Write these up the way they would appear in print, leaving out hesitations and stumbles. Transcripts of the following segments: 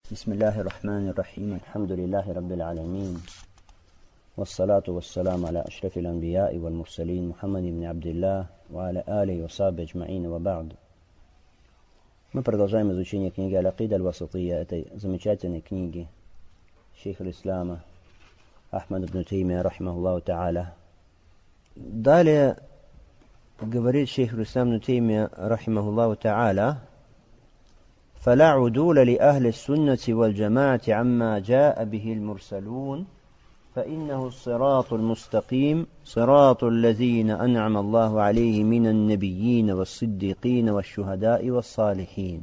بسم الله الرحمن الرحيم الحمد لله رب العالمين والصلاة والسلام على أشرف الأنبياء والمرسلين محمد بن عبد الله وعلى آله وصحبه أجمعين وبعد. Мы продолжаем изучение книги Аль-Акида Аль-Васития, этой замечательной книги шейха ислама Ахмад ибн Теймия рахимахуллаху та'аля. Далее говорит шейх ислам ибн Теймия рахимахуллаху та'аля: فلا عدول لأهل السنة والجماعة عما جاء به المرسلون فإنه الصراط المستقيم صراط الذين أنعم الله عليهم من النبيين والصديقين والشهداء والصالحين.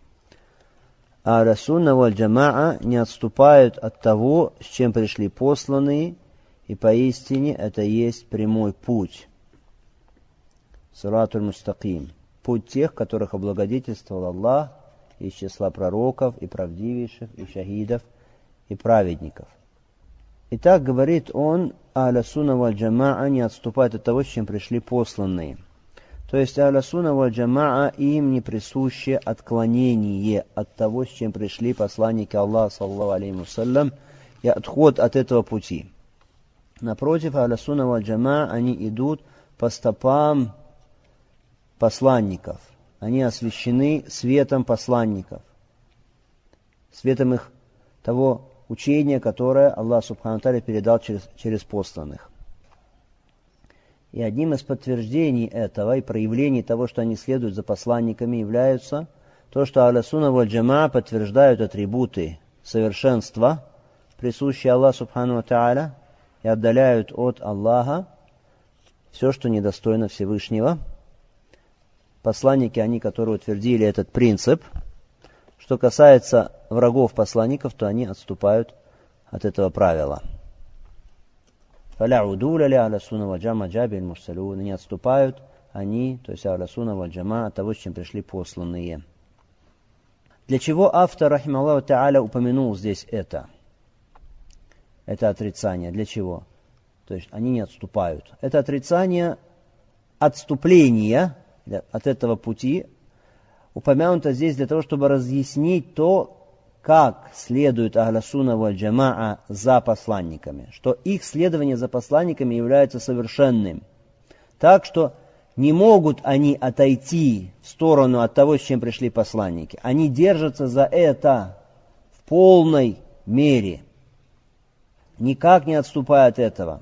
А Сунна валь Джамаа не отступают от того, с чем пришли посланные, и поистине это есть прямой путь. Сиратуль мустаким. Путь тех, которых облагодетельствовал Аллах из числа пророков и правдивейших, и шахидов, и праведников. Итак, говорит он, Ахля Сунна валь Джамаа не отступает от того, с чем пришли посланные. То есть Ахля Сунна валь Джамаа им не присуще отклонение от того, с чем пришли посланники Аллаха, саллаллаху алейхи вассалям, и отход от этого пути. Напротив, Ахля Сунна валь Джамаа они идут по стопам посланников. Они освящены светом посланников, светом их того учения, которое Аллах Субхану Тааля передал через посланных. И одним из подтверждений этого и проявлений того, что они следуют за посланниками, являются то, что Ахля Сунна валь Джамаа подтверждают атрибуты совершенства, присущие Аллаху Субхану Тааля, и отдаляют от Аллаха все, что недостойно Всевышнего. Посланники, они, которые утвердили этот принцип. Что касается врагов посланников, то они отступают от этого правила. Не отступают они, то есть Ахля Сунна валь Джамаа, от того, с чем пришли посланные. Для чего автор, рахималлаху та'аля, упомянул здесь это отрицание? Для чего? То есть они не отступают. Это отрицание отступления от этого пути упомянуто здесь для того, чтобы разъяснить то, как следует Ахля Сунна валь Джамаа за посланниками, что их следование за посланниками является совершенным. Так что не могут они отойти в сторону от того, с чем пришли посланники. Они держатся за это в полной мере, никак не отступая от этого.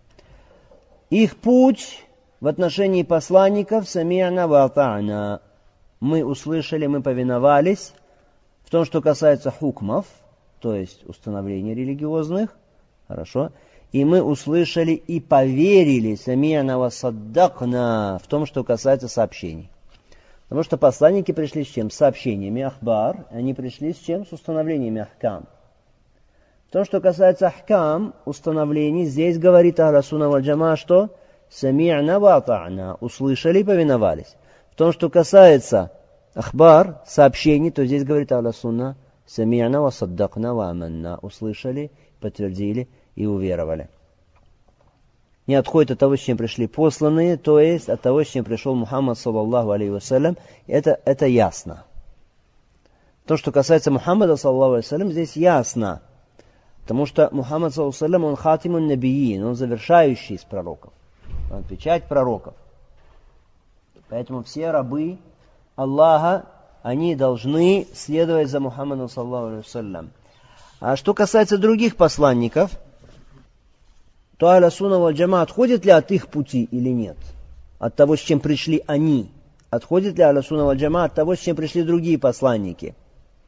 Их путь в отношении посланников сами'на ва атa'на. Мы услышали, мы повиновались. В том, что касается хукмов, то есть установлений религиозных, хорошо, и мы услышали и поверили сами'на ва саддакна в том, что касается сообщений. Потому что посланники пришли с чем? С сообщениями ахбар, они пришли с чем? С установлениями ахкам. В том, что касается ахкам, установлений, здесь говорит Ахля Сунна валь Джамаа, что сами'на ва атa'на, услышали и повиновались. В том, что касается ахбар, сообщений, то здесь говорит Ахля Сунна сами'на ва саддакна ва аманна, услышали, подтвердили и уверовали. Не отходит от того, с чем пришли посланные, то есть от того, с чем пришел Мухаммад, саллаллаху алейхи вассалям, это ясно. То, что касается Мухаммада, саллаллаху алейхи вассалям, здесь ясно. Потому что Мухаммад, саллаллаху алейхи вассалям, он хатимун набиин, он завершающий из пророков. Он печать пророков. Поэтому все рабы Аллаха, они должны следовать за Мухаммадом, саллаллаху алейхи вассалям. А что касается других посланников, то Ахля Сунна валь Джамаа отходит ли от их пути или нет? От того, с чем пришли они. Отходит ли Ахля Сунна валь Джамаа от того, с чем пришли другие посланники?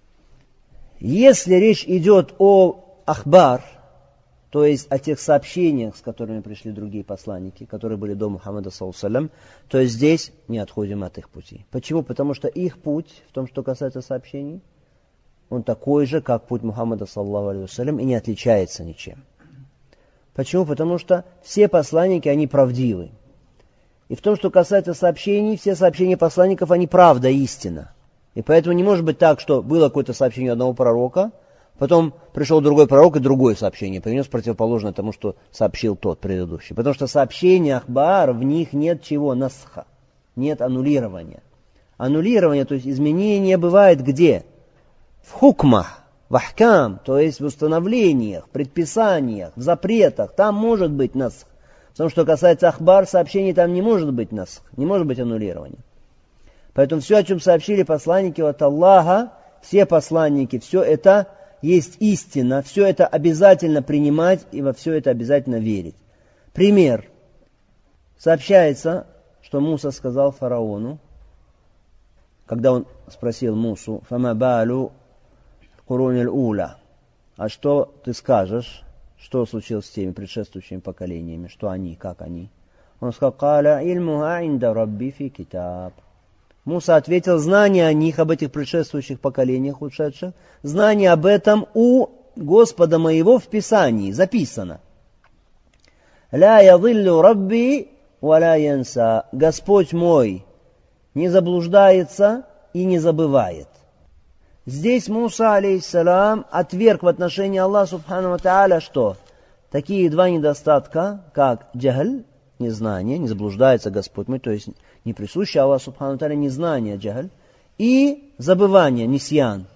Если речь идет о ахбар, то есть о тех сообщениях, с которыми пришли другие посланники, которые были до Мухаммада, саллаллаху алейхи вассалям, то есть здесь не отходим от их пути. Почему? Потому что их путь, в том, что касается сообщений, он такой же, как путь Мухаммада, саллаллаху алейхи вассалям, и не отличается ничем. Почему? Потому что все посланники, они правдивы. И в том, что касается сообщений, все сообщения посланников, они правда, истина. И поэтому не может быть так, что было какое-то сообщение одного пророка, потом пришел другой пророк и другое сообщение принес противоположное тому, что сообщил тот предыдущий. Потому что сообщения ахбар, в них нет чего? Насха. Нет аннулирования. Аннулирование, то есть изменение бывает где? В хукмах. В ахкам, то есть в установлениях, предписаниях, в запретах, там может быть насх. Потому что касается ахбар, сообщений, там не может быть насх, не может быть аннулирования. Поэтому все, о чем сообщили посланники от Аллаха, все посланники, все это есть истина, все это обязательно принимать и во все это обязательно верить. Пример. Сообщается, что Муса сказал фараону, когда он спросил Мусу, «Фама балу курунил ула», а что ты скажешь, что случилось с теми предшествующими поколениями, что они, как они? Он сказал, «Каля ильмуха инда рабби фи китаб». Муса ответил, знание о них, об этих предшествующих поколениях ушедших, знание об этом у Господа моего в Писании записано. «Ля ядиллю рабби ва ля янса». Господь мой не заблуждается и не забывает. Здесь Муса, алейхиссалам, отверг в отношении Аллаха, субхану ва тааля, что? Такие два недостатка, как джахль, незнание, не заблуждается Господь мой, то есть не присуще Аллаху, субхану ва тааля, незнание, джахль, и забывание, нисьян.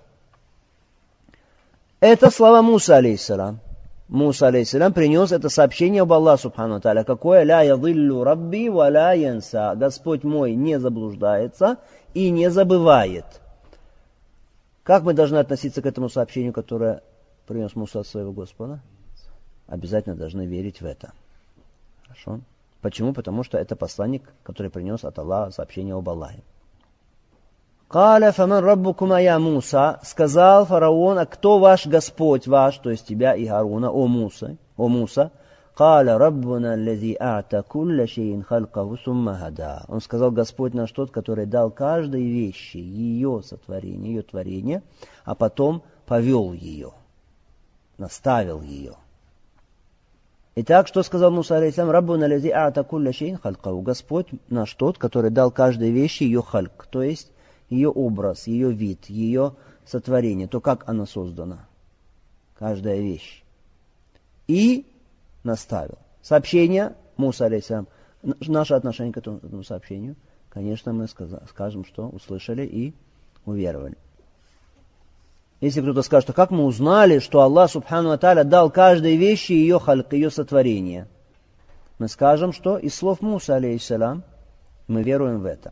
Это слова Муса, алейхиссалам. Муса, алейхиссалам, принес это сообщение об Аллаху, субхану ва тааля. Какое? «Ля ядиллю рабби ва ля янса». Господь мой не заблуждается и не забывает. Как мы должны относиться к этому сообщению, которое принес Муса от своего Господа? Обязательно должны верить в это. Хорошо? Почему? Потому что это посланник, который принес от Аллаха сообщение об Аллахе. «Каля фаман раббукума я Муса», сказал фараон, а кто ваш Господь ваш, то есть тебя и Харуна, о Муса. «Каля раббуна аллази а'та кулля шейин халкаху сумма хада». Он сказал, Господь наш тот, который дал каждой вещи ее сотворение, ее творение, а потом повел ее, наставил ее. Итак, что сказал Муса, алейхиссалам? «Раббуна аллази а'та кулля шейин халкаху». Господь наш тот, который дал каждой вещи ее хальк, то есть ее образ, ее вид, ее сотворение, то, как она создана. Каждая вещь. И наставил. Сообщение Муса, алейхиссалам. Наше отношение к этому сообщению, конечно, мы скажем, что услышали и уверовали. Если кто-то скажет, что как мы узнали, что Аллах, субхану ва тааля, дал каждой вещи ее хальк, ее сотворение, мы скажем, что из слов Муса, алейхиссалам, мы веруем в это.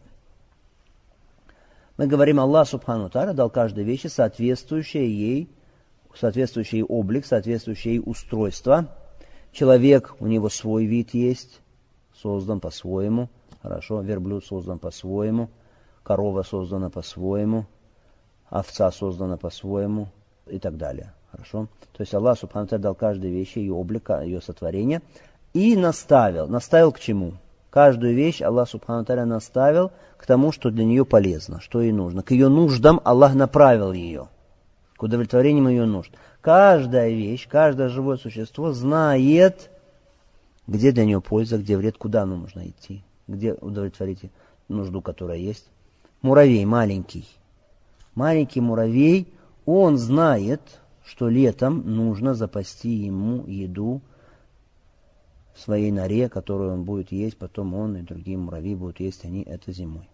Мы говорим, Аллах, субхану ва тааля, дал каждой вещи соответствующий ей облик, соответствующее ей устройство. Человек, у него свой вид есть, создан по-своему, хорошо, верблюд создан по-своему, корова создана по-своему, овца создана по-своему и так далее, хорошо. То есть Аллах, субхану ва тааля, дал каждой вещи ее облика, ее сотворение и наставил. Наставил к чему? Каждую вещь Аллах, субхану ва тааля, наставил к тому, что для нее полезно, что ей нужно. К ее нуждам Аллах направил ее, к удовлетворению ее нужд. Каждая вещь, каждое живое существо знает, где для нее польза, где вред, куда оно нужно идти, где удовлетворить нужду, которая есть. Муравей маленький. Маленький муравей, он знает, что летом нужно запасти ему еду в своей норе, которую он будет есть, потом он и другие муравьи будут есть они это зимой.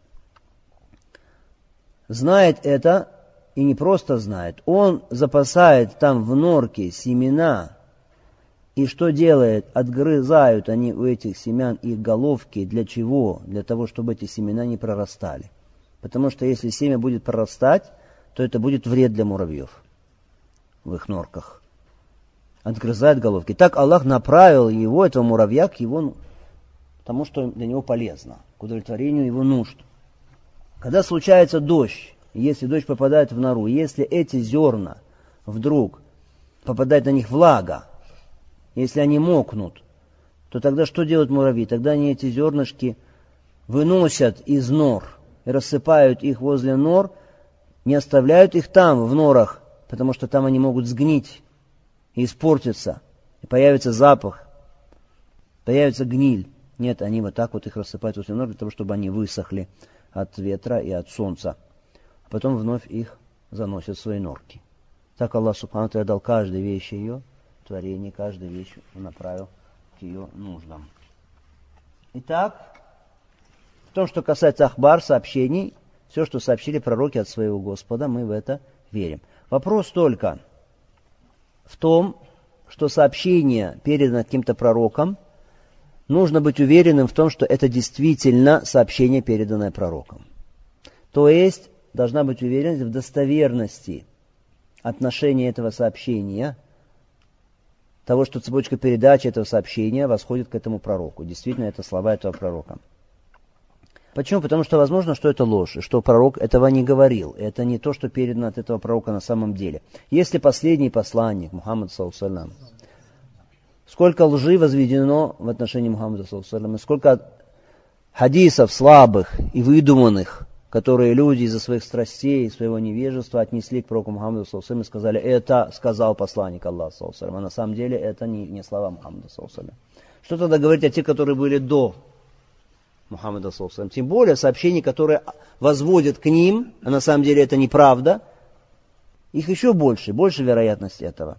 Знает это, и не просто знает, он запасает там в норке семена, и что делает? Отгрызают они у этих семян их головки. Для чего? Для того, чтобы эти семена не прорастали. Потому что если семя будет прорастать, то это будет вред для муравьев в их норках. Отгрызает головки. Так Аллах направил его, этого муравья, к его, тому, что для него полезно, к удовлетворению его нужд. Когда случается дождь, если дождь попадает в нору, если эти зерна вдруг попадает на них влага, если они мокнут, то тогда что делают муравьи? Тогда они эти зернышки выносят из нор и рассыпают их возле нор, не оставляют их там, в норах, потому что там они могут сгнить и испортиться, и появится запах, появится гниль. Нет, они вот так вот их рассыпают возле нор, для того, чтобы они высохли от ветра и от солнца. А потом вновь их заносят в свои норки. Так Аллах субхану ва тааля дал каждой вещи ее творение, каждую вещь направил к ее нуждам. Итак, в том, что касается ахбар, сообщений, все, что сообщили пророки от своего Господа, мы в это верим. Вопрос только, в том, что сообщение передано каким-то пророком, нужно быть уверенным в том, что это действительно сообщение, переданное пророком. То есть, должна быть уверенность в достоверности отношения этого сообщения, того, что цепочка передачи этого сообщения восходит к этому пророку. Действительно, это слова этого пророка. Почему? Потому что возможно, что это ложь, что пророк этого не говорил. Это не то, что передано от этого пророка на самом деле. Если последний посланник, Мухаммад саллаллаху алейхи ва саллям, сколько лжи возведено в отношении Мухаммада саллаллаху алейхи ва саллям, и сколько хадисов слабых и выдуманных, которые люди из-за своих страстей, своего невежества отнесли к пророку Мухаммаду саллаллаху алейхи ва саллям и сказали, это сказал посланник Аллаха саллаллаху алейхи ва саллям, а на самом деле это не слова Мухаммада саллаллаху алейхи ва саллям. Что тогда говорить о тех, которые были до Мухаммада саллаллаху алейхи ва саллям? Тем более сообщения, которые возводят к ним, а на самом деле это неправда, их еще больше вероятности этого.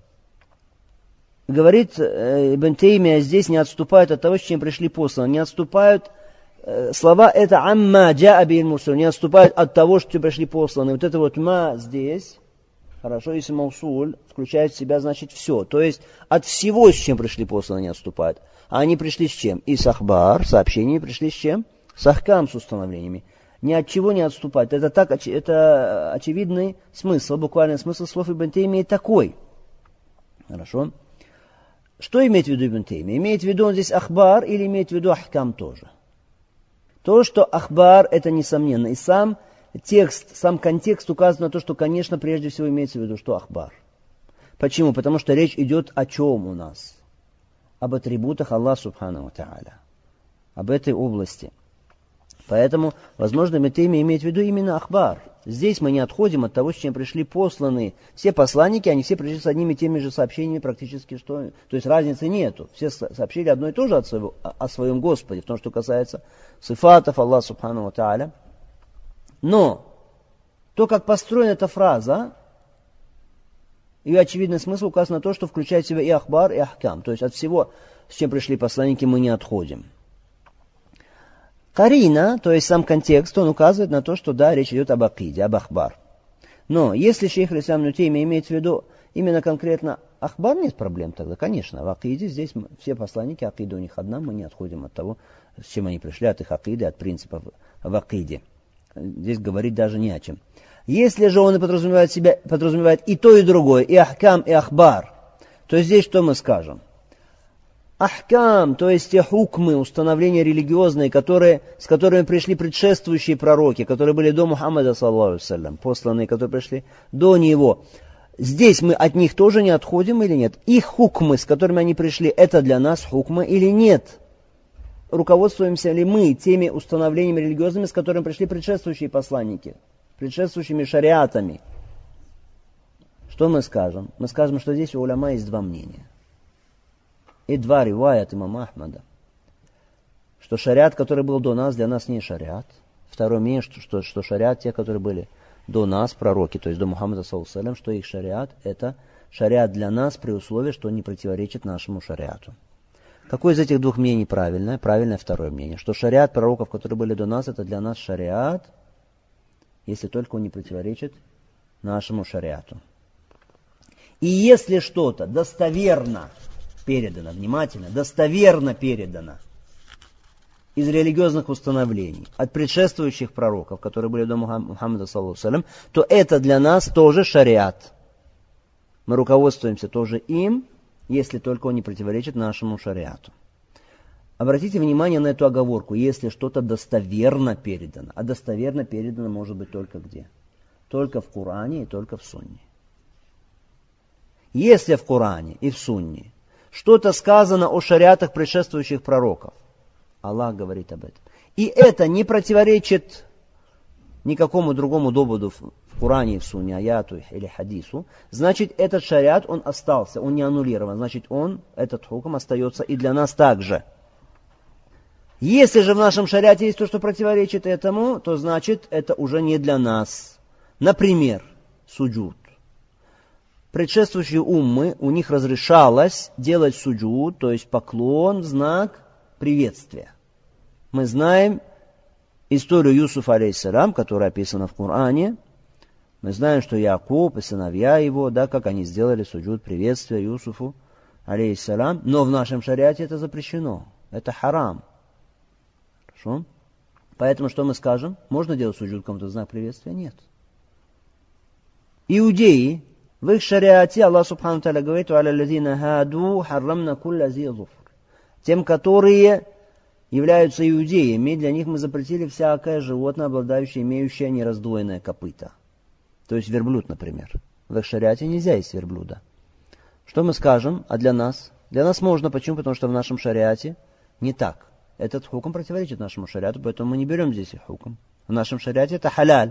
Говорит Ибн Таймия, здесь не отступают от того, с чем пришли посланы, не отступают. Слова это амма джаа бихил мурсалун, не отступают от того, что пришли посланы. Вот это вот ма здесь, хорошо, если маусуль включает в себя, значит все. То есть от всего, с чем пришли посланы, не отступают. А они пришли с чем? И с ахбар, сообщения пришли с чем? С ахкам, с установлениями. Ни от чего не отступают. Это очевидный смысл, буквальный смысл слов Ибн Таймии такой. Хорошо. Что имеет в виду Ибн Таймия? Имеет в виду он здесь ахбар или имеет в виду ахкам тоже? То, что ахбар, это несомненно. И сам текст, сам контекст указывает на то, что, конечно, прежде всего имеется в виду, что ахбар. Почему? Потому что речь идет о чем у нас? Об атрибутах Аллаха Субхану ва Тааля. Об этой области. Поэтому, возможно, Ибн Таймия имеет в виду именно ахбар. Здесь мы не отходим от того, с чем пришли посланы. Все посланники, они все пришли с одними и теми же сообщениями практически, что... То есть разницы нету. Все сообщили одно и то же о своем Господе, в том, что касается сифатов Аллаха Субхану ва Тааля. Но то, как построена эта фраза, ее очевидный смысл указан на то, что включает в себя и ахбар, и ахкам. То есть от всего, с чем пришли посланники, мы не отходим. Карина, то есть сам контекст, он указывает на то, что да, речь идет об акиде, об ахбар. Но если шейх Ислам Ибн Таймия имеет в виду именно конкретно ахбар, нет проблем тогда, конечно. В акиде здесь все посланники, акида у них одна, мы не отходим от того, с чем они пришли, от их акиды, от принципов в акиде. Здесь говорить даже не о чем. Если же он подразумевает и то, и другое, и ахкам, и ахбар, то здесь что мы скажем? Ахкам, то есть те хукмы, установления религиозные, с которыми пришли предшествующие пророки, которые были до Мухаммада, саллаллаху алейхи ва саллям, посланные, которые пришли до него. Здесь мы от них тоже не отходим или нет? Их хукмы, с которыми они пришли, это для нас хукмы или нет? Руководствуемся ли мы теми установлениями религиозными, с которыми пришли предшествующие посланники, предшествующими шариатами? Что мы скажем? Мы скажем, что здесь у уляма есть два мнения. И два риваят имама Ахмада. Что шариат, который был до нас, для нас не шариат. Второе мнение, что шариат, те, которые были до нас, пророки, то есть до Мухаммада, саллаллаху алейхи ва саллям, что их шариат, это шариат для нас при условии, что он не противоречит нашему шариату. Какое из этих двух мнений правильное? Правильное второе мнение. Что шариат пророков, которые были до нас, это для нас шариат, если только он не противоречит нашему шариату. И если что-то достоверно передано, внимательно, достоверно передано из религиозных установлений от предшествующих пророков, которые были до Мухаммада, саллаллаху алейхи ва саллям, то это для нас тоже шариат. Мы руководствуемся тоже им, если только он не противоречит нашему шариату. Обратите внимание на эту оговорку, если что-то достоверно передано. А достоверно передано может быть только где? Только в Коране и только в Сунне. Если в Коране и в Сунне что-то сказано о шариатах предшествующих пророков, Аллах говорит об этом, и это не противоречит никакому другому доводу в Коране и в Сунне, аяту или хадису, значит этот шариат, он остался, он не аннулирован, значит этот хукм остается и для нас также. Если же в нашем шариате есть то, что противоречит этому, то значит это уже не для нас. Например, суджуд. Предшествующие уммы, у них разрешалось делать суджуд, то есть поклон в знак приветствия. Мы знаем историю Юсуфа, алейхиссалям, которая описана в Коране. Мы знаем, что Якуб и сыновья его, да, как они сделали суджуд приветствия Юсуфу, алейхиссалям, но в нашем шариате это запрещено. Это харам. Хорошо? Поэтому что мы скажем? Можно делать суджуд кому-то в знак приветствия? Нет. Иудеи, в их шариате Аллах Субхану Тааля говорит: «Аляллазина хаду харрамна кулля зи зуфр». Тем, которые являются иудеями, для них мы запретили всякое животное, обладающее, имеющее нераздвоенное копыто. То есть верблюд, например. В их шариате нельзя есть верблюда. Что мы скажем? А для нас? Для нас можно. Почему? Потому что в нашем шариате не так. Этот хукм противоречит нашему шариату, поэтому мы не берем здесь их хукм. В нашем шариате это халяль.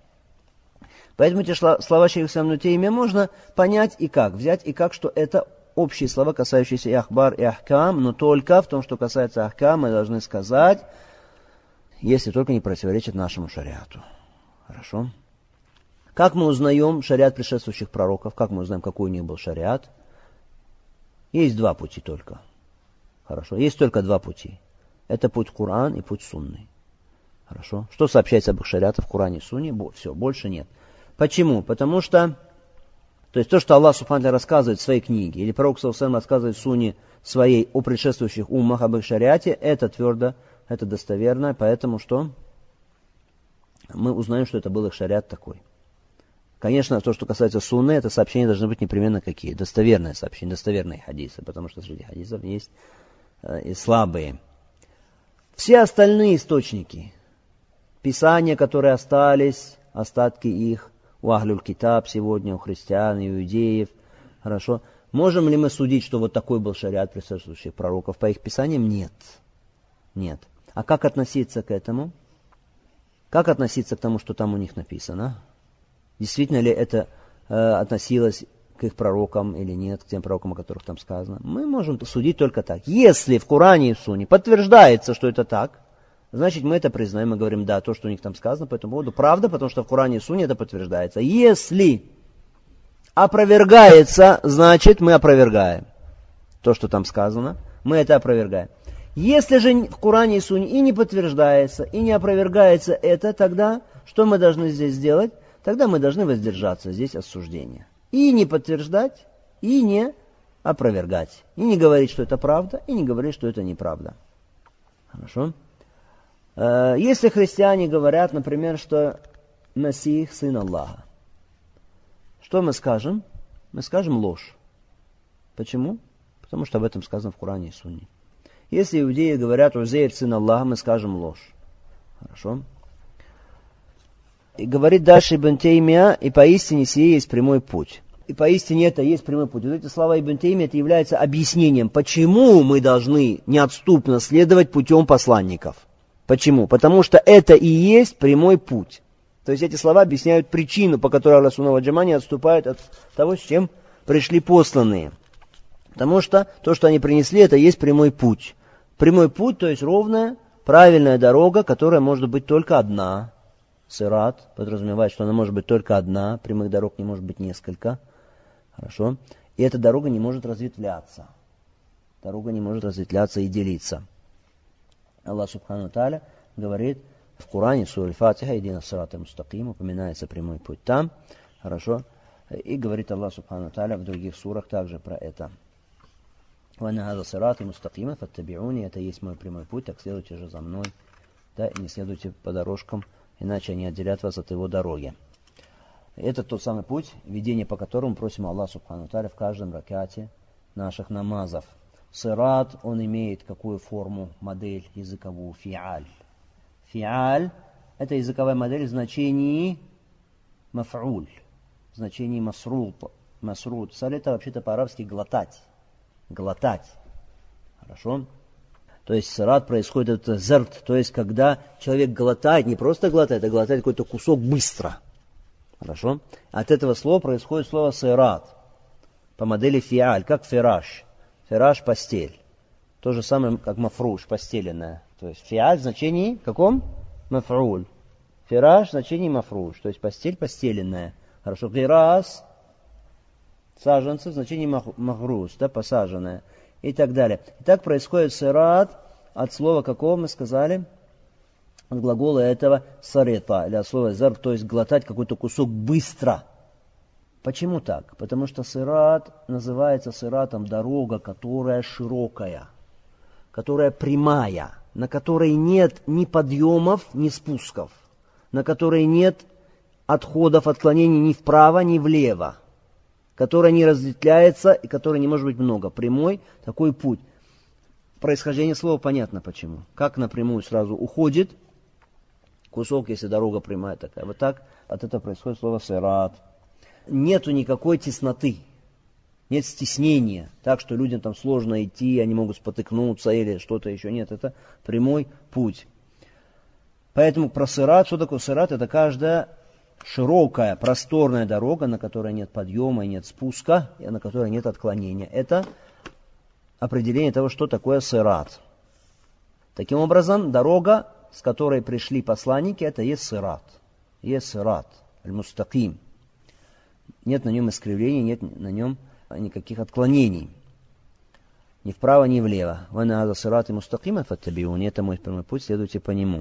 Поэтому эти слова шейха ислам Ибн Теймия можно понять и как. Взять и как, что это общие слова, касающиеся и ахбар, и ахкам, но только в том, что касается ахкам, мы должны сказать, если только не противоречит нашему шариату. Хорошо? Как мы узнаем шариат предшествующих пророков? Как мы узнаем, какой у них был шариат? Есть два пути только. Хорошо? Есть только два пути. Это путь Коран и путь Сунны. Хорошо? Что сообщается об их шариатах в Коране и Сунне? Все, больше нет. Почему? Потому что, то есть то, что Аллах Субхану Тааля рассказывает в своей книге, или пророк саллаллаху алейхи ва саллям рассказывает в Сунне своей о предшествующих уммах, об их шариате, это твердо, это достоверно, поэтому что? Мы узнаем, что это был их шариат такой. Конечно, то, что касается Сунны, это сообщения должны быть непременно какие? Достоверные сообщения, достоверные хадисы, потому что среди хадисов есть и слабые. Все остальные источники, писания, которые остались, остатки их, у Ахлюль Китаб сегодня, у христиан, иудеев, хорошо. Можем ли мы судить, что вот такой был шариат предшествующих пророков? По их писаниям? Нет. Нет. А как относиться к этому? Как относиться к тому, что там у них написано? Действительно ли это относилось к их пророкам или нет, к тем пророкам, о которых там сказано? Мы можем судить только так. Если в Коране и в Сунне подтверждается, что это так, значит, мы это признаем, мы говорим, да, то, что у них там сказано по этому поводу, правда, потому что в Коране и Сунне это подтверждается. Если опровергается, значит, мы опровергаем то, что там сказано, мы это опровергаем. Если же в Коране и Сунне и не подтверждается, и не опровергается это, тогда что мы должны здесь сделать? Тогда мы должны воздержаться здесь от суждения. И не подтверждать, и не опровергать. И не говорить, что это правда, и не говорить, что это неправда. Хорошо? Если христиане говорят, например, что Мессих сын Аллаха, что мы скажем? Мы скажем ложь. Почему? Потому что об этом сказано в Коране и Сунне. Если иудеи говорят Узейр сын Аллаха, мы скажем ложь. Хорошо? И говорит дальше Ибн Теймия, и поистине сие есть прямой путь. И поистине это есть прямой путь. Вот эти слова Ибн Теймия, это является объяснением, почему мы должны неотступно следовать путем посланников. Почему? Потому что это и есть прямой путь. То есть эти слова объясняют причину, по которой Аллах Субхану ва Тааля не отступает от того, с чем пришли посланные. Потому что то, что они принесли, это и есть прямой путь. Прямой путь, то есть ровная, правильная дорога, которая может быть только одна. Сират подразумевает, что она может быть только одна, прямых дорог не может быть несколько. Хорошо? И эта дорога не может разветвляться. Дорога не может разветвляться и делиться. Аллах Субхану ва Тааля говорит в Коране, сура Аль-Фатиха, «Идина сирата мустаким», упоминается прямой путь там. Хорошо? И говорит Аллах Субхану ва Тааля в других сурах также про это. «Ванна хаза сирата мустакима, фаттабиуни», это есть мой прямой путь, так следуйте же за мной. Да, и не следуйте по дорожкам, иначе они отделят вас от его дороги. Это тот самый путь, ведение по которому просим Аллаха Субхану ва Тааля в каждом ракате наших намазов. Сират, он имеет какую форму, модель языковую? Фиаль. Фиаль – это языковая модель в значении маф'уль, в значении масруд. Саль – это вообще-то по-арабски глотать. Глотать. Хорошо? То есть сират происходит это зерт, то есть когда человек глотает, не просто глотает, а глотает какой-то кусок быстро. Хорошо? От этого слова происходит слово сират. По модели фиаль, как фираш. Фираш – постель. То же самое, как мафруш, постеленная. То есть фиаль в значении каком? Мафруль. Фираш в значении мафруш, то есть постель постеленная. Хорошо. Гирас – саженцы в значении махрус, да, посаженная. И так далее. И так происходит сират от слова какого мы сказали? от глагола этого сарета, или от слова зар, то есть глотать какой-то кусок быстро. Почему так? Потому что сират называется сиратом дорога, которая широкая, которая прямая, на которой нет ни подъемов, ни спусков, на которой нет отходов, отклонений ни вправо, ни влево, которая не разветвляется и которой не может быть много. Прямой такой путь. Происхождение слова понятно почему. Как напрямую сразу уходит кусок, если дорога прямая такая. Вот так от этого происходит слово сират. Нету никакой тесноты, нет стеснения, так что людям там сложно идти, они могут спотыкнуться или что-то еще. Нет, это прямой путь. Поэтому про сират, что такое сират? Это каждая широкая, просторная дорога, на которой нет подъема и нет спуска, и на которой нет отклонения. Это определение того, что такое сират. Таким образом, дорога, с которой пришли посланники, это есть сират. Есть сират, аль-мустаким. Нет на нем искривлений, нет на нем никаких отклонений. Ни вправо, ни влево. «Вана аза сират и мустакима фаттабиуни». Это мой прямой путь, следуйте по нему.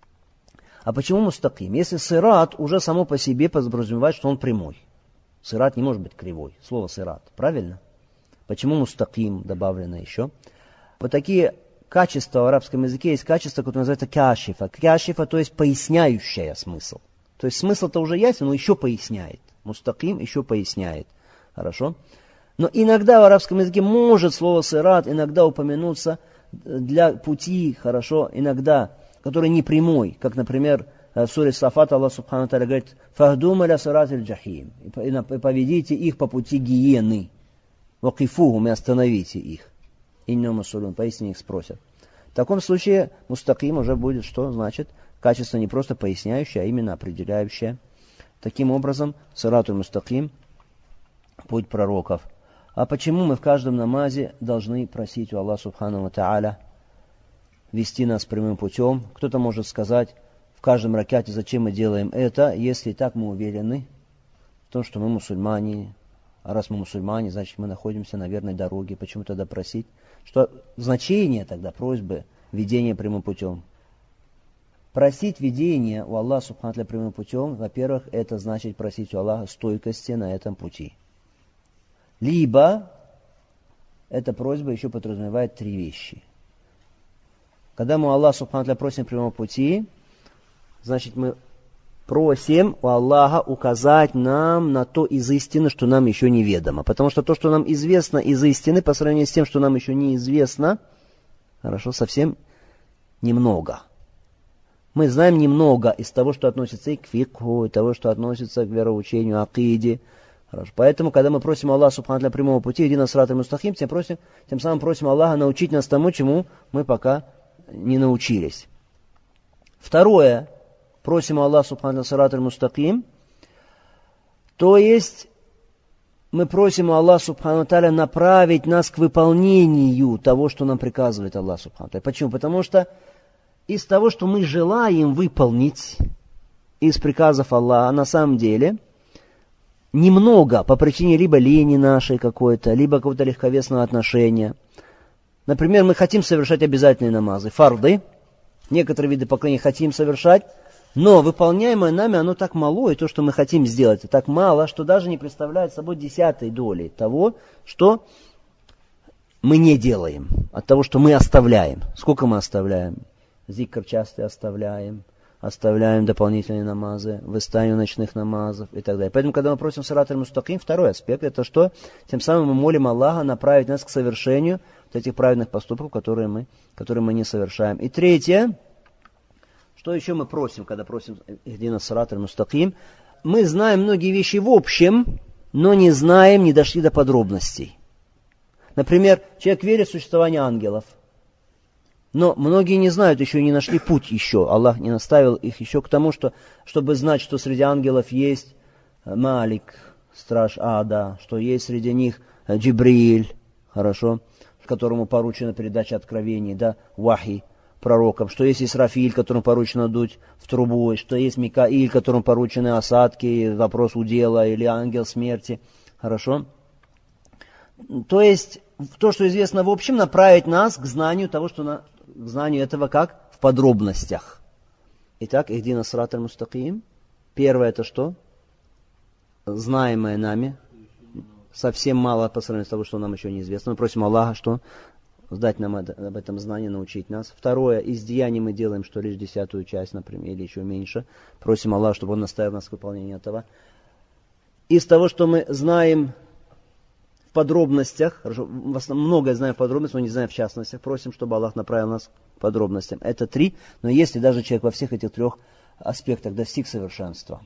А почему мустаким? Если сират уже само по себе подразумевает, что он прямой. Сират не может быть кривой. Слово сират. Правильно? Почему мустаким добавлено еще? Вот такие качества в арабском языке есть качество, которое называется кашифа. Кашифа, то есть поясняющее смысл. То есть смысл-то уже ясен, но еще поясняет. Мустаким еще поясняет. Хорошо? Но иногда в арабском языке может слово сират иногда упомянуться для пути, хорошо, иногда, который не прямой. Как, например, в суре Сафат Аллах Субхану ва Тааля говорит: «Фахдум аля сират аль-джахим». И поведите их по пути гиены. «Вакифухум» и остановите их. «Иннюм асулун», поистине их спросят. В таком случае мустаким уже будет, что значит качество не просто поясняющее, а именно определяющее. Таким образом, сиратуль мустаким, путь пророков. А почему мы в каждом намазе должны просить у Аллаха Субхану ва Тааля вести нас прямым путем? Кто-то может сказать в каждом ракате, зачем мы делаем это, если так мы уверены в том, что мы мусульмане. А раз мы мусульмане, значит мы находимся на верной дороге. Почему тогда просить? Что значение тогда просьбы ведения прямым путем? Просить ведения у Аллаха Субхану ва Тааля прямым путем, во-первых, это значит просить у Аллаха стойкости на этом пути. Либо эта просьба еще подразумевает три вещи. Когда мы у Аллаха Субхану ва Тааля просим прямого пути, значит мы просим у Аллаха указать нам на то из истины, что нам еще неведомо. Потому что то, что нам известно из истины, по сравнению с тем, что нам еще неизвестно, хорошо, совсем немного. Мы знаем немного из того, что относится и к фикху, и того, что относится к вероучению, акиде. Хорошо. Поэтому, когда мы просим Аллаха Субхану ва Тааля прямого пути, иди на сират аль-мустаким, тем самым просим Аллаха научить нас тому, чему мы пока не научились. Второе. Просим Аллаха Субхану ва Тааля сират аль-мустаким. То есть, мы просим Аллаха Субхану ва Тааля направить нас к выполнению того, что нам приказывает Аллах Субхану ва Тааля. Почему? Потому что из того, что мы желаем выполнить из приказов Аллаха, на самом деле немного по причине либо лени нашей какой-то, либо какого-то легковесного отношения. Например, мы хотим совершать обязательные намазы, фарды, некоторые виды поклонения хотим совершать, но выполняемое нами оно так мало, и то, что мы хотим сделать, это так мало, что даже не представляет собой 10 доли того, что мы не делаем, от того, что мы оставляем. Сколько мы оставляем? Зикр часто оставляем дополнительные намазы, выставление ночных намазов и так далее. Поэтому, когда мы просим сират аль-мустаким, второй аспект, это что? Тем самым мы молим Аллаха направить нас к совершению вот этих праведных поступков, которые мы не совершаем. И третье, что еще мы просим, когда просим ихдина сират аль-мустаким? Мы знаем многие вещи в общем, но не знаем, не дошли до подробностей. Например, человек верит в существование ангелов. Но многие не знают, еще не нашли путь еще. Аллах не наставил их еще к тому, чтобы знать, что среди ангелов есть Малик, страж ада, что есть среди них Джибриль, хорошо, которому поручена передача откровений, да, вахи пророкам, что есть Исрафиль, которому поручено дуть в трубу, что есть Микаиль, которому поручены осадки, вопрос удела, или ангел смерти, хорошо. То есть, то, что известно в общем, направить нас к знанию того, к знанию этого как? В подробностях. Итак, ихдина сират аль-мустаким. Первое это что? Знаемое нами. Совсем мало по сравнению с того, что нам еще неизвестно. Мы просим Аллаха, что сдать нам об этом знание, научить нас. Второе, из деяний мы делаем, что лишь 10-ую часть, например, или еще меньше. Просим Аллаха, чтобы Он наставил нас к выполнению этого. Из того, что мы знаем в подробностях, в основном многое знаем в подробностях, но не знаем в частностях, просим, чтобы Аллах направил нас к подробностям. Это 3, но если даже человек во всех этих 3 аспектах достиг совершенства,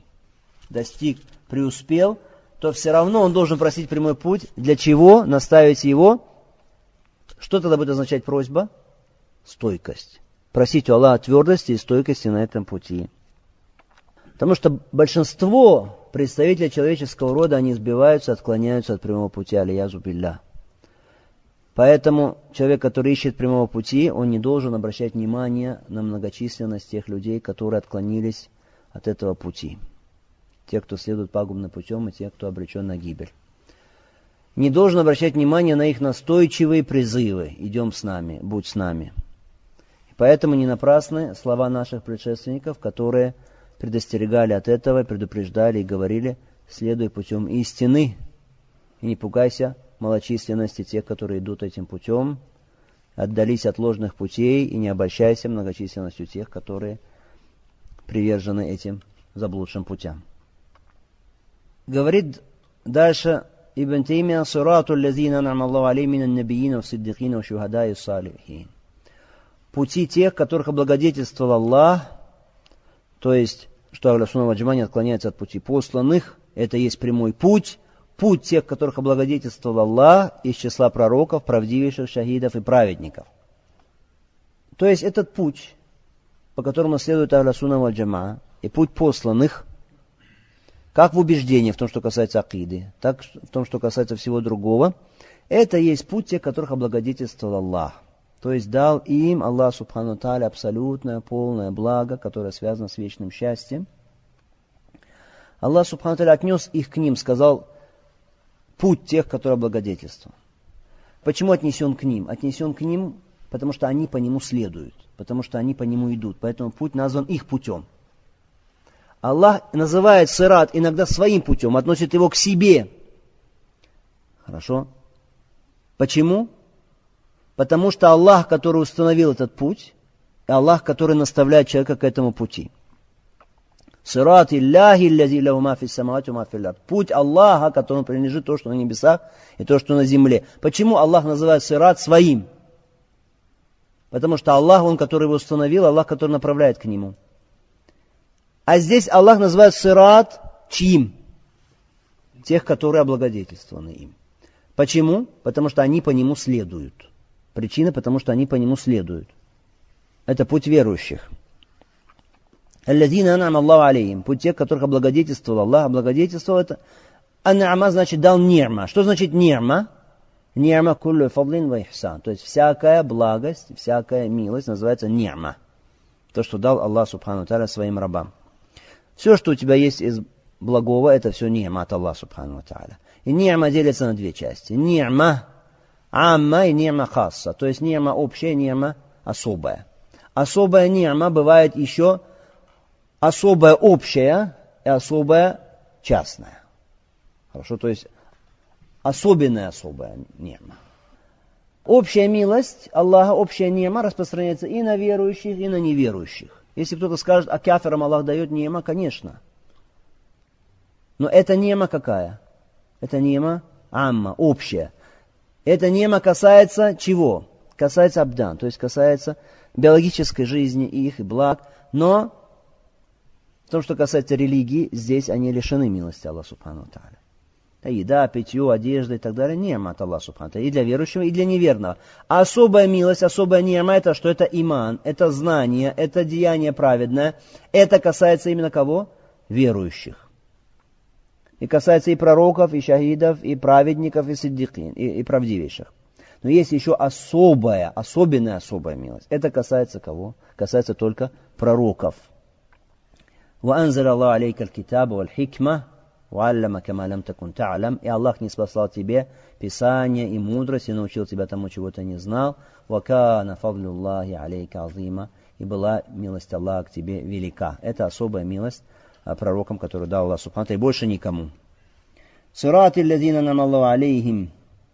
преуспел, то все равно он должен просить прямой путь. Для чего? Наставить его. Что тогда будет означать просьба? Стойкость. Просить у Аллаха твердости и стойкости на этом пути. Потому что большинство представителей человеческого рода, они сбиваются, отклоняются от прямого пути, алиязу билля. Поэтому человек, который ищет прямого пути, он не должен обращать внимание на многочисленность тех людей, которые отклонились от этого пути. Те, кто следует пагубным путем, и те, кто обречен на гибель. Не должен обращать внимание на их настойчивые призывы. Идем с нами, будь с нами. И поэтому не напрасны слова наших предшественников, которые предостерегали от этого, предупреждали и говорили: следуй путем истины. И не пугайся малочисленности тех, которые идут этим путем. Отдались от ложных путей и не обольщайся многочисленностью тех, которые привержены этим заблудшим путям. Говорит дальше Ибн Таймия: «Сирату лазина ан'ама Аллаху алейхим минан набийина ва сиддикина ва шухада и салихин». Пути тех, которых облагодетельствовал Аллах, то есть, что Ахлю сунна валь джамаа не отклоняется от пути посланных, это есть прямой путь, путь тех, которых облагодетельствовал Аллах из числа пророков, правдивейших, шахидов и праведников. То есть, этот путь, по которому следует Ахлю сунна валь джамаа, и путь посланных, как в убеждении в том, что касается акиды, так в том, что касается всего другого, это есть путь тех, которых облагодетельствовал Аллах. То есть дал им Аллах субхану тааля абсолютное, полное благо, которое связано с вечным счастьем. Аллах субхану тааля отнес их к ним, сказал: путь тех, которые облагодетельствовал. Почему отнесен к ним? Отнесен к ним, потому что они по нему следуют, потому что они по нему идут. Поэтому путь назван их путем. Аллах называет сират иногда своим путем, относит его к себе. Хорошо? Почему? Потому что Аллах, который установил этот путь, и Аллах, который наставляет человека к этому пути. Сират илляхи лази лаху ма фис самавати ва ма фил ард. Путь Аллаха, которому принадлежит то, что на небесах, и то, что на земле. Почему Аллах называет сират своим? Потому что Аллах, Он, который его установил, Аллах, который направляет к нему. А здесь Аллах называет сират чьим? Тех, которые облагодетельствованы им. Почему? Потому что они по нему следуют. Причина, потому что они по нему следуют. Это путь верующих. Аллазина ан'ама Аллаху алейхим. Путь тех, которых облагодетельствовал Аллах. Облагодетельствовал это. Ан'ама значит дал ни'ма. Что значит ни'ма? Ни'ма куллу фадлин ва ихсан. То есть всякая благость, всякая милость называется ни'ма. То, что дал Аллах субхану тааля своим рабам. Все, что у тебя есть из благого, это все ни'ма от Аллаха субхану тааля. И ни'ма делится на 2 части. Ни'ма амма и ни'ма хасса. То есть ни'ма общая, ни'ма особая. Особая ни'ма бывает еще особая общая и особая частная. Хорошо, то есть особая ни'ма. Общая милость Аллаха, общая ни'ма распространяется и на верующих, и на неверующих. Если кто-то скажет: а кафирам Аллах дает ни'ма, конечно. Но это ни'ма какая? Это ни'ма амма, общая. Это ни'ма касается чего? Касается абдан, то есть касается биологической жизни их и благ. Но в том, что касается религии, здесь они лишены милости Аллаха субхану тааля. Еда, питье, одежда и так далее, ни'ма от Аллаха субхану тааля. И для верующего, и для неверного. А особая милость, особая ни'ма, это что? Это иман, это знание, это деяние праведное. Это касается именно кого? Верующих. И касается и пророков, и шахидов, и праведников, и сиддикин, и правдивейших. Но есть еще особая милость. Это касается кого? Касается только пророков. وَأَنزَلَ اللَّهُ عَلَيْكَ الْكِتَابَ وَالْحِكْمَةَ وَعَلَّمَكَ مَا لَمْ تَكُنْ تَعْلَمْ. И Аллах ниспослал тебе Писание и мудрость, и научил тебя тому, чего ты не знал. وَكَانَ فَضْلُ اللَّهِ عَلَيْكَ عَظِيمًا. и была милость Аллаха к тебе велика. Это особая милость пророкам, которую дал Аллах Субхану ва Тааля, и больше никому. Сираты лядина намаллаху алейхим.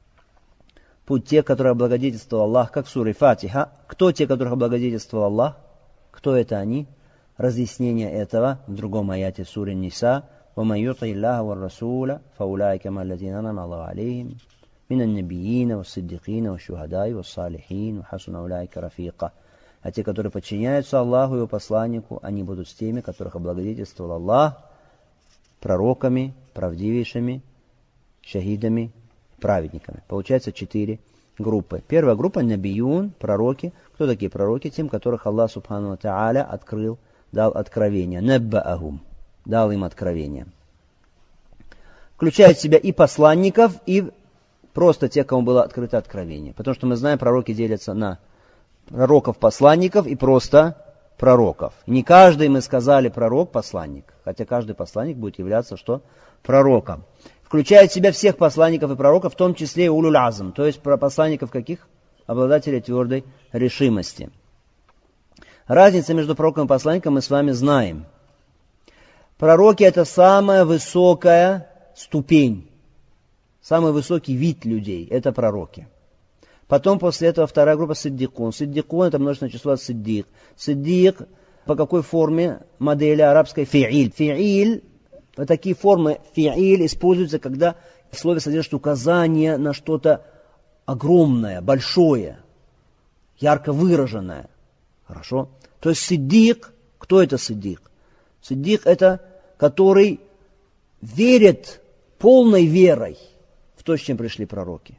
Путь тех, которые облагодетельствовал Аллах, как сура Фатиха. Кто те, которых облагодетельствовал Аллах? Кто это они? Разъяснение этого в другом аяте суре Ниса. وَمَنْ يُطِعِ اللَّهَ وَالرَّسُولَ فَأُولَٰئِكَ مَعَ الَّذِينَ أَنْعَمَ اللَّهُ عَلَيْهِمْ مِنَ النَّبِيِّينَ وَالصِّدِّقِينَ وَالشُّهَدَاءِ وَالصَّالِحِينَ وَحَسُنَ أُولَٰئِكَ رَفِيقًا. А те, которые подчиняются Аллаху и Его посланнику, они будут с теми, которых облагодетельствовал Аллах, пророками, правдивейшими, шахидами, праведниками. Получается 4 группы. Первая группа — набиюн, пророки. Кто такие пророки? Тем, которых Аллах Субхану ва Тааля открыл, дал откровение. Наббаахум, дал им откровение. Включает в себя и посланников, и просто тех, кому было открыто откровение. Потому что мы знаем, пророки делятся на пророков-посланников и просто пророков. Не каждый, мы сказали, пророк-посланник. Хотя каждый посланник будет являться что? Пророком. Включает в себя всех посланников и пророков, в том числе и улюль азм. То есть про посланников каких? Обладателей твердой решимости. Разница между пророком и посланником мы с вами знаем. Пророки — это самая высокая ступень, самый высокий вид людей. Это пророки. Потом после этого вторая группа — сиддикун. Сиддикун — это множественное число от сиддик. Сиддик по какой форме? Модели арабской фи'иль. Фи'иль, вот такие формы фи'иль используются, когда в слове содержит указание на что-то огромное, большое, ярко выраженное. Хорошо? То есть сиддик, кто это сиддик? Сиддик — это который верит полной верой в то, с чем пришли пророки.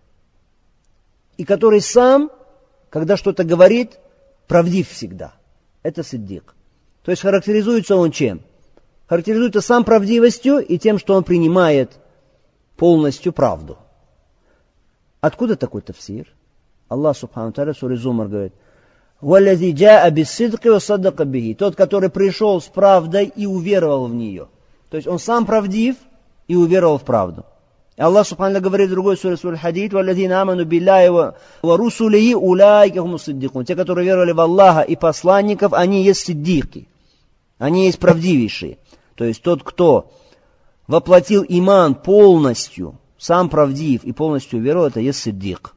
И который сам, когда что-то говорит, правдив всегда. Это сиддик. То есть характеризуется он чем? Характеризуется сам правдивостью и тем, что он принимает полностью правду. Откуда такой тафсир? Аллах Субхану ва Тааля в суре Зумар говорит: «Валлази джаа бис-сидқи ва саддақа бихи». Тот, который пришел с правдой и уверовал в нее. То есть он сам правдив и уверовал в правду. И Аллах Субхану ва Тааля говорит в другой суре, суре Хадид: «Валлазина аману билляхи ва русулихи улайка хумус сиддикун». Те, которые веровали в Аллаха и посланников, они есть сиддики. Они есть правдивейшие. То есть тот, кто воплотил иман полностью, сам правдив и полностью веровал, это есть сиддик.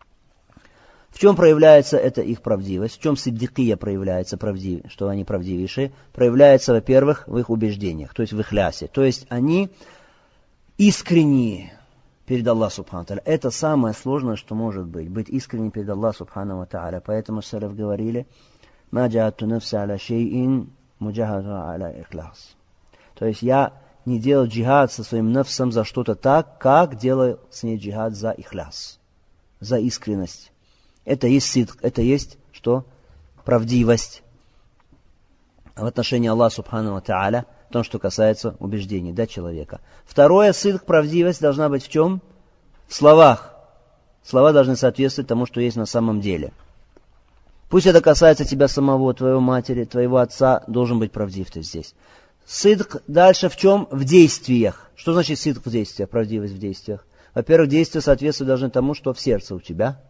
В чем проявляется эта их правдивость? В чем сиддикия проявляется, что они правдивейшие? Проявляется, во-первых, в их убеждениях, то есть в ихлясе. То есть они искренние перед Аллахом Субхану ва Тааля. Это самое сложное, что может быть искренним перед Аллахом Субхану ва Тааля. Поэтому салаф говорили: «Ма джа'атту нафси аля шей'ин муджахаду аля ихлас». То есть я не делал джихад со своим нафсом за что-то так, как делал с ней джихад за ихляс, за искренность. Это есть сидк, это есть что? Правдивость в отношении Аллаха Субхану ва Тааля, в том, что касается убеждений человека. Второе, сидк, правдивость должна быть в чем? В словах. Слова должны соответствовать тому, что есть на самом деле. Пусть это касается тебя самого, твоей матери, твоего отца, должен быть правдив ты здесь. Сидк дальше в чем? В действиях. Что значит сидк в действиях, правдивость в действиях? Во-первых, действия соответствовать должны тому, что в сердце у тебя.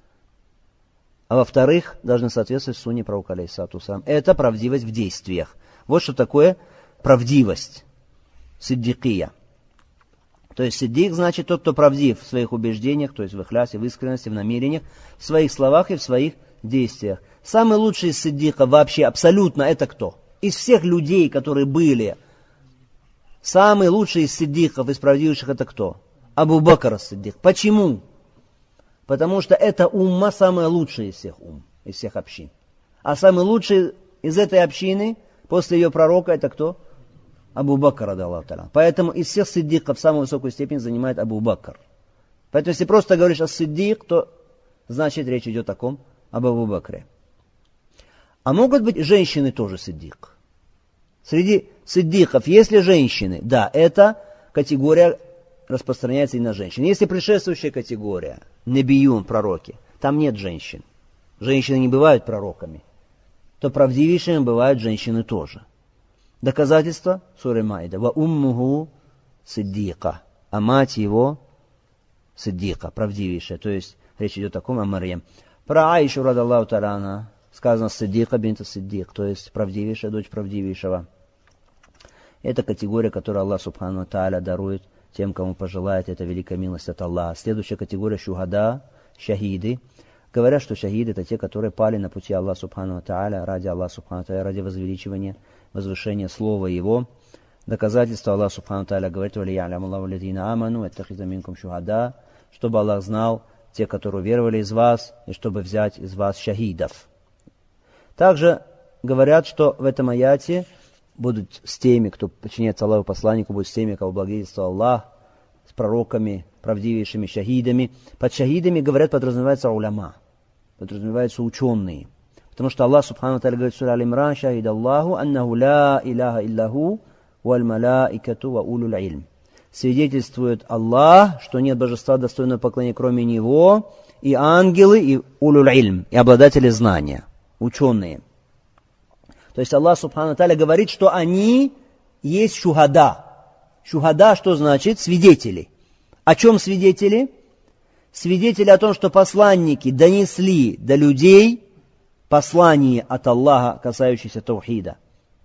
А во-вторых, должны соответствовать сунне пророка алейхиссалату вассалям. Это правдивость в действиях. Вот что такое правдивость. Сиддикия. То есть сиддик значит тот, кто правдив в своих убеждениях, то есть в ихлясе, в искренности, в намерениях, в своих словах и в своих действиях. Самый лучший из сиддиков вообще абсолютно это кто? Из всех людей, которые были, самый лучший из сиддиков, из правдивейших, это кто? Абу Бакр ас-Сиддик. Почему? Потому что эта умма самая лучшая из всех из всех общин. А самый лучший из этой общины, после ее пророка, это кто? Абу Бакр, радаллаху та'аля. Поэтому из всех сиддиков самую высокую степень занимает Абу Бакр. Поэтому если просто говоришь о сиддик, то значит речь идет о ком? Об Абу Бакре. А могут быть женщины тоже сиддик. Среди сиддиков есть ли женщины? Да, эта категория распространяется и на женщин. Если предшествующая категория, набиюн, пророки, там нет женщин. Женщины не бывают пророками. То правдивейшими бывают женщины тоже. Доказательство сура Маида. Ва уммуху сиддика. А мать его сиддика, правдивейшая. То есть речь идет о ком? О Марьям. Про Аишу, радаллаху та'аля, сказано «Сиддика бинта Сиддик», то есть правдивейшая дочь правдивейшего. Это категория, которую Аллах Субхану Тааля дарует тем, кому пожелает, это великая милость от Аллаха. Следующая категория шухада, шахиды. Говорят, что шахиды это те, которые пали на пути Аллаха Субхану Тааля, ради Аллаха Субхану Тааля, ради возвеличивания, возвышения слова Его. Доказательство Аллаха Субхану Тааля говорит: «Вали'алям Аллаху лазина аману, аттахиза минкум шухада», чтобы Аллах знал те, которые веровали из вас, и чтобы взять из вас шахидов. Также говорят, что в этом аяте будут с теми, кто подчиняется Аллаху посланнику, будут с теми, кого благодетельствовал Аллах, с пророками, правдивейшими шахидами. Под шахидами, говорят, подразумевается уляма, подразумеваются ученые. Потому что Аллах Субхану Тааля говорит в суре Аль-Имран: «Шахид Аллаху аннаху ла илляха иллаху валь малаикату ва улул илм». Свидетельствует Аллах, что нет божества достойного поклонения кроме Него, и ангелы, и улул илм, и обладатели знания, ученые. То есть Аллах Субхану Тааля говорит, что они есть шухада. Шухада что значит? Свидетели. О чем свидетели? Свидетели о том, что посланники донесли до людей послание от Аллаха, касающееся таухида.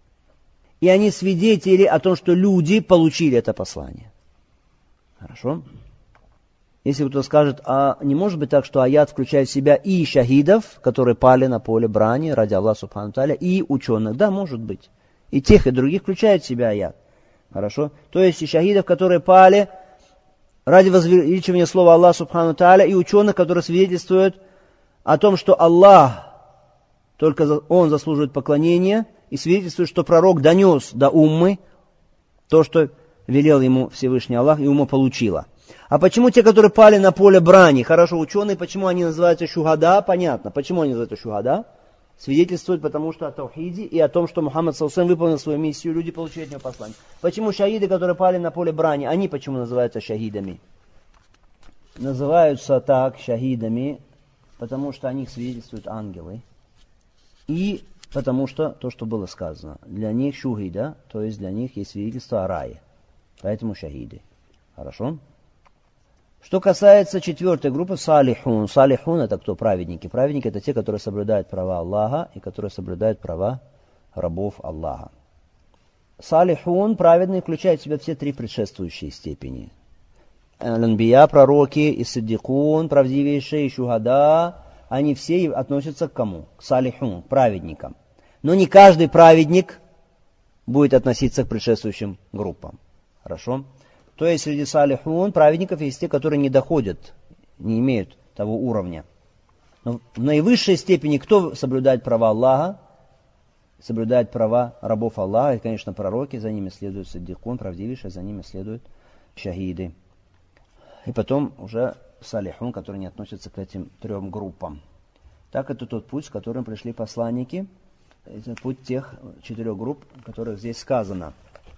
И они свидетели о том, что люди получили это послание. Хорошо? Если кто-то скажет, а не может быть так, что аят включает в себя и шахидов, которые пали на поле брани ради Аллаха Субхану Тааля, и ученых? Да, может быть. И тех, и других включает в себя аят. Хорошо? То есть и шахидов, которые пали ради возвеличивания слова Аллаха Субхану Тааля, и ученых, которые свидетельствуют о том, что Аллах, только Он заслуживает поклонения, и свидетельствует, что пророк донес до уммы то, что велел ему Всевышний Аллах, и умма получила. А почему те, которые пали на поле брани? Хорошо, ученые, почему они называются шухада? Понятно. Почему они называются шухада? Свидетельствуют, потому что о таухиде и о том, что Мухаммад ﷺ выполнил свою миссию, люди получили от него послание. Почему шахиды, которые пали на поле брани, они почему называются шахидами? Называются так шахидами, потому что о них свидетельствуют ангелы. И потому что то, что было сказано. Для них шухида, то есть для них есть свидетельство о рае. Поэтому шахиды. Хорошо? Что касается четвертой группы, салихун. Салихун это кто? Праведники. Праведники это те, которые соблюдают права Аллаха и которые соблюдают права рабов Аллаха. Салихун, праведный, включает в себя все три предшествующие степени. Анбия, пророки, и сиддикун, правдивейшие, и шухада, они все относятся к кому? К салихун, к праведникам. Но не каждый праведник будет относиться к предшествующим группам. Хорошо? То есть среди салихун, праведников, есть те, которые не доходят, не имеют того уровня. Но в наивысшей степени кто соблюдает права Аллаха? Соблюдает права рабов Аллаха. И, конечно, пророки, за ними следуют сиддикун, правдивейшие, за ними следуют шахиды. И потом уже салихун, которые не относятся к этим трем группам. Так это тот путь, с которым пришли посланники. Это путь тех 4 групп, о которых здесь сказано.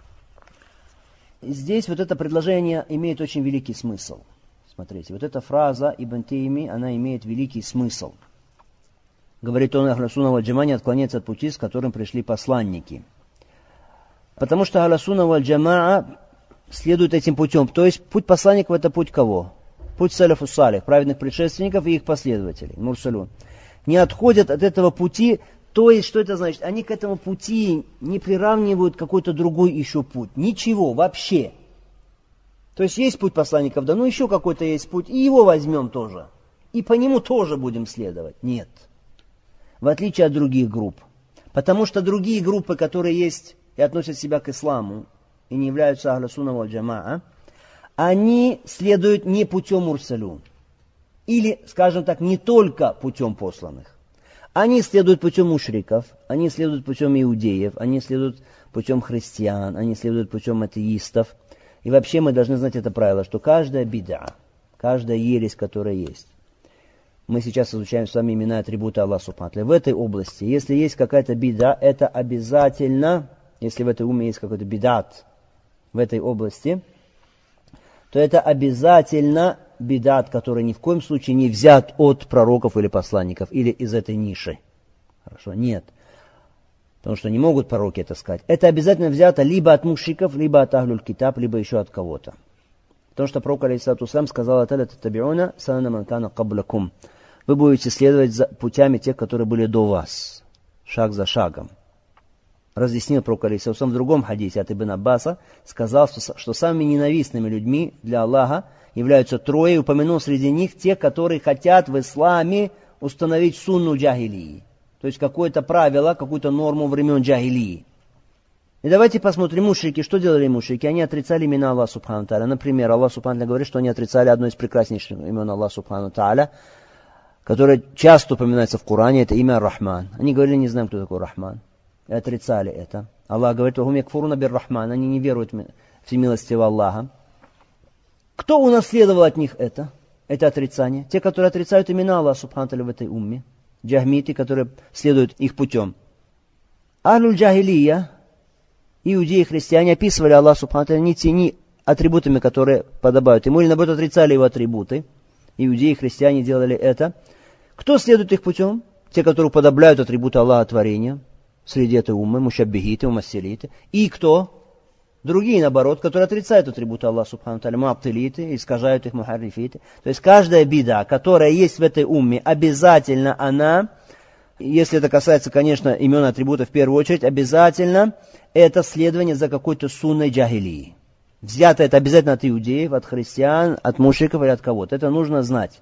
И здесь вот это предложение имеет очень великий смысл. Смотрите, вот эта фраза Ибн Тайми, она имеет великий смысл. Говорит он, Ахлю Сунна валь Джамаа не отклоняется от пути, с которым пришли посланники. Потому что Ахлю Сунна валь Джамаа следует этим путем. То есть путь посланников это путь кого? Путь саляфу салих, праведных предшественников и их последователей, мурсалюн. Не отходят от этого пути. То есть, что это значит? Они к этому пути не приравнивают какой-то другой еще путь. Ничего, вообще. То есть, есть путь посланников, да, ну еще какой-то есть путь, и его возьмем тоже. И по нему тоже будем следовать. Нет. В отличие от других групп. Потому что другие группы, которые есть и относят себя к исламу, и не являются Ахлю Сунна валь Джамаа, они следуют не путем мурсалюн. Или, скажем так, не только путем посланных. Они следуют путем мушриков, они следуют путем иудеев, они следуют путем христиан, они следуют путем атеистов. И вообще мы должны знать это правило, что каждая бида, каждая ересь, которая есть, мы сейчас изучаем с вами имена и атрибуты Аллаха Субхану ва Тааля. В этой области, если есть какая-то бида, это обязательно, если в этой уме есть какой-то бидат в этой области, то это обязательно бидат, который ни в коем случае не взят от пророков или посланников, или из этой ниши. Хорошо? Нет. Потому что не могут пророки это сказать. Это обязательно взято либо от мушриков, либо от ахлюль китаб, либо еще от кого-то. Потому что пророк, алейхиссалату вассалям, сказал: «Аталя татабиуна санана ман кана каблакум». вы будете следовать за путями тех, которые были до вас, шаг за шагом. Разъяснил пророк алейхиссалям в другом хадисе от Ибн Аббаса, сказал, что самыми ненавистными людьми для Аллаха являются трое, и упомянул среди них те, которые хотят в исламе установить сунну джахилии, то есть какое-то правило, какую-то норму времен джахилии. И давайте посмотрим мушрики. Что делали мушрики? Они отрицали имена Аллаха Субхану Тааля. Например, Аллах Субхану Тааля говорит, что они отрицали одно из прекраснейших имен Аллаха Субхану Тааля, которое часто упоминается в Коране, это имя Рахман. Они говорили, не знаем, кто такой Рахман. И отрицали это. Аллах говорит, «Вахум якфуруна бир Рахман». Они не веруют в всемилостивого Аллаха. Кто унаследовал от них это? Это отрицание. Те, которые отрицают имена Аллаха Субхану Тааля в этой умме. Джахмиты, которые следуют их путем. Ахлюль джахилия, иудеи и христиане, описывали Аллаха Субхану Тааля не теми атрибутами, которые подобают ему, или наоборот отрицали его атрибуты. Иудеи и христиане делали это. Кто следует их путем? Те, которые уподобляют атрибуты Аллаха творения. Среди этой уммы, мушаббихиты, умассилиты. И кто? Другие, наоборот, которые отрицают атрибуты Аллаха Субхану Тааля, муабтилиты, искажают их мухаррифиты. То есть каждая бида, которая есть в этой умме, обязательно она, если это касается, конечно, имен атрибутов в первую очередь, обязательно это следование за какой-то сунной джахилии. Взято это обязательно от иудеев, от христиан, от мушриков или от кого-то. Это нужно знать.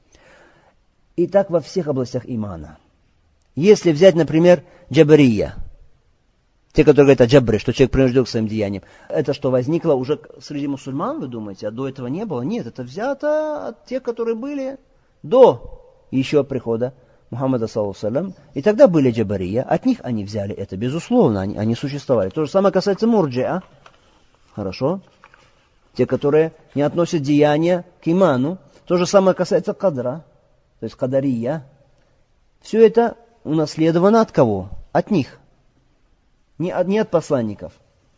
И так во всех областях имана. Если взять, например, джабрия, те, которые говорят о джабре, что человек принужден к своим деяниям, это что, возникло уже среди мусульман, вы думаете, а до этого не было? Нет, это взято от тех, которые были до еще прихода Мухаммада, саллаллаху. И тогда были джабрия, от них они взяли это, безусловно, они существовали. То же самое касается мурджиа. Хорошо? Те, которые не относят деяния к иману. То же самое касается кадра, то есть кадария. Все это унаследовано от кого? От них. Не от посланников.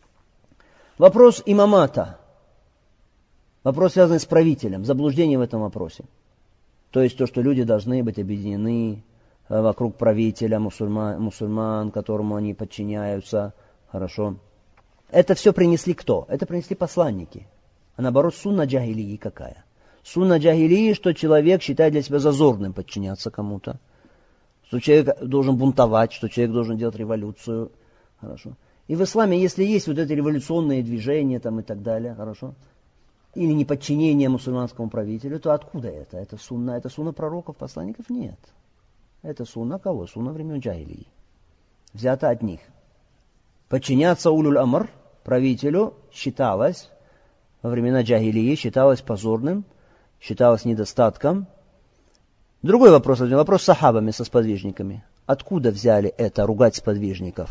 Вопрос имамата. Вопрос, связанный с правителем. Заблуждение в этом вопросе. То есть то, что люди должны быть объединены вокруг правителя, мусульман, которому они подчиняются. Хорошо. Это все принесли кто? Это принесли посланники. А наоборот, сунна джахилии какая? Сунна джахилии, что человек считает для себя зазорным подчиняться кому-то. Что человек должен бунтовать, что человек должен делать революцию. Хорошо. И в исламе, если есть вот это революционные движения там, и так далее, хорошо, или неподчинение мусульманскому правителю, то откуда это? Это сунна пророков, посланников? Нет. Это сунна кого? Сунна времен джахилии. Взято от них. Подчиняться улюль амр, правителю, считалось, во времена джахилии, считалось позорным, считалось недостатком. Другой вопрос с сахабами, со сподвижниками. Откуда взяли это, ругать сподвижников?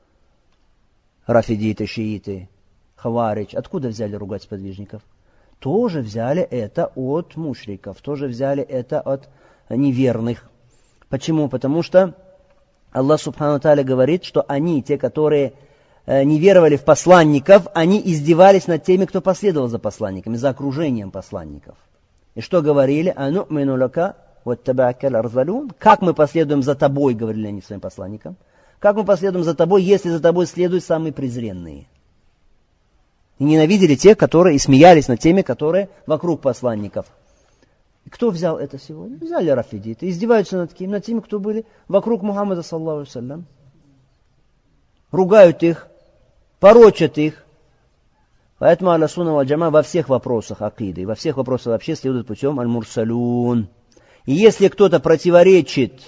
Рафидиты, шииты, хаварич. Откуда взяли ругать сподвижников? Тоже взяли это от мушриков, тоже взяли это от неверных. Почему? Потому что Аллах Субхану Тааля говорит, что они, те, которые не веровали в посланников, они издевались над теми, кто последовал за посланниками, за окружением посланников. И что говорили? «Ану'мину лака ваттаба'ака арзалун». Как мы последуем за тобой, говорили они своим посланникам. Как мы последуем за тобой, если за тобой следуют самые презренные? И ненавидели тех, которые, и смеялись над теми, которые вокруг посланников. И кто взял это сегодня? Взяли рафидиты. Издеваются над кем? Над теми, кто были вокруг Мухаммада, саллаллаху алейхи вассалям. Ругают их, порочат их. Поэтому Ахлю сунна валь джамаа во всех вопросах акиды, во всех вопросах вообще следует путем аль-мурсалюн. И если кто-то противоречит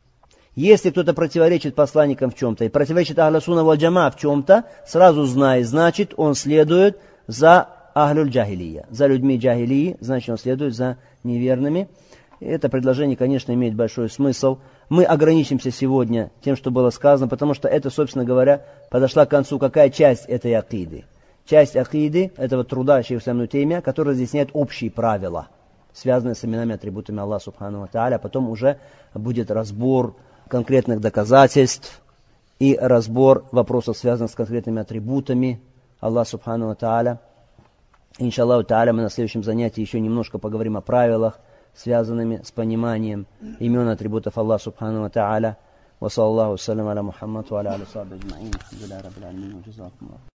посланникам в чем-то, и противоречит Ахлю сунна валь джамаа в чем-то, сразу знай, значит, он следует за ахлюль джахилия, за людьми джахилии, значит, он следует за неверными. И это предложение, конечно, имеет большой смысл. Мы ограничимся сегодня тем, что было сказано, потому что это, собственно говоря, подошла к концу какая часть этой акиды. Часть акиды, этого труда шейха ислама ибн Теймия, который разъясняет общие правила, связанные с именами и атрибутами Аллаха Субхану ва Тааля. Потом уже будет разбор конкретных доказательств и разбор вопросов, связанных с конкретными атрибутами Аллаха Субхану ва Тааля. Иншаллаху Тааля мы на следующем занятии еще немножко поговорим о правилах, связанными с пониманием имен и атрибутов Аллаха Субхану ва Тааля. Ва саллаллаху салям аля Мухаммад ва аля алейхи ва сахбихи аджмаин. Алхамдулиллахи раббил аламин.